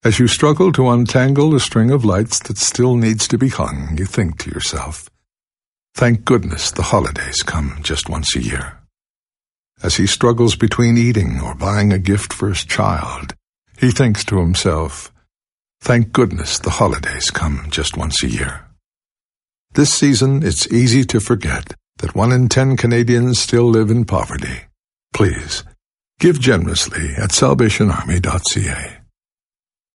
As you struggle to untangle the string of lights that still needs to be hung, you think to yourself, thank goodness the holidays come just once a year. As he struggles between eating or buying a gift for his child, he thinks to himself, thank goodness the holidays come just once a year. This season, it's easy to forget that 1 in 10 Canadians still live in poverty. Please, give generously at salvationarmy.ca.